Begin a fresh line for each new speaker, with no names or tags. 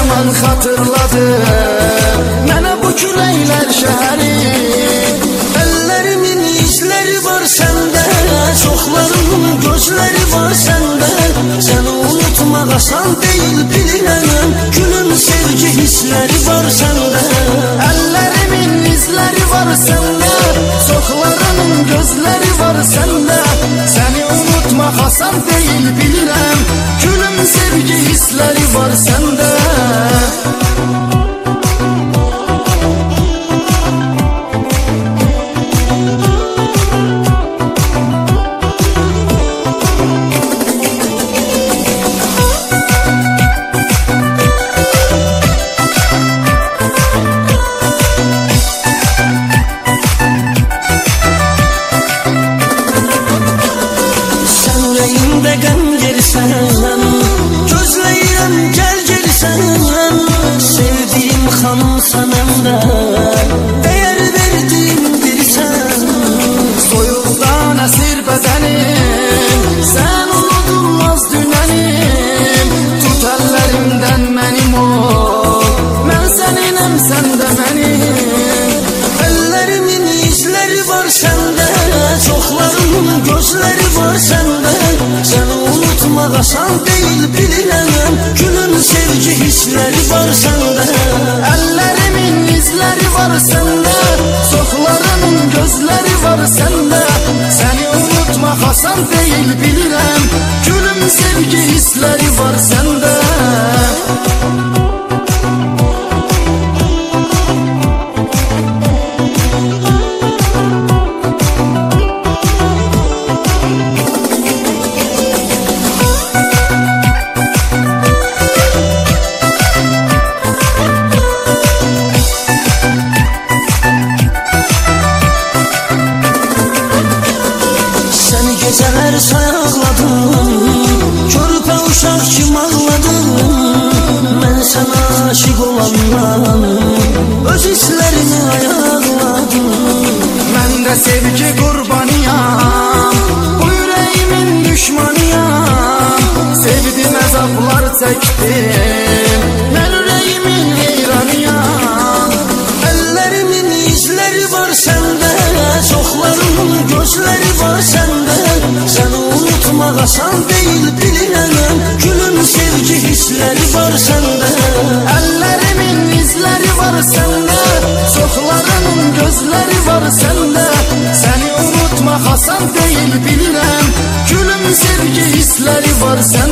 zaman hatırladı mənə bu küləklər şəhəri. Ellerimin izləri var səndə, çoxlarının gözləri var səndə. Səni unutmaq asan deyil bilirəm, gülüm sevgi hissləri var səndə. Ellerimin izləri var səndə, çoxlarının gözləri var səndə. Səni unutmaq asan deyil bilirəm, gülüm sevgi hissləri var səndə. Qəm gelsən, gözləyirəm gəl gelsən. Sevdiyim xanımsan əmdə, dəyər verdiyim birisən. Soyuqdan əsir bədənim, sən unudulmaz dünənim. Tut əllərimdən mənim ol, mən səninəm sən də mənim. Əllərimin izləri var səndə, çoxlarının gözləri var səndə. Səni unutmaq asan deyil bilirəm, gülün sevgi hissləri var səndə. Əllərimin izləri var səndə, çoxlarının gözləri var səndə. Səni unutmaq asan deyil bilirəm, gülün sevgi hissləri var səndə. Gecələr sayaqladım, körpə uşaq kim ağladım. Mən sənə aşıq olandan öz hisslərimi ayaqladım. Mən də sevgi qurbanıyam, bu ürəyimin düşmanıyam. Sevdim əzablar çəkdim, mən ürəyimin heyranıyam. Əllərimin izləri var səndə, çoxlarının gözləri var səndə. Səni unutmaq asan deyil bilirəm, gülün sevgi hissləri var səndə. Əllərimin izləri var səndə, çoxlarının gözləri var səndə. Səni unutmaq asan deyil bilirəm, gülün sevgi hissləri var səndə.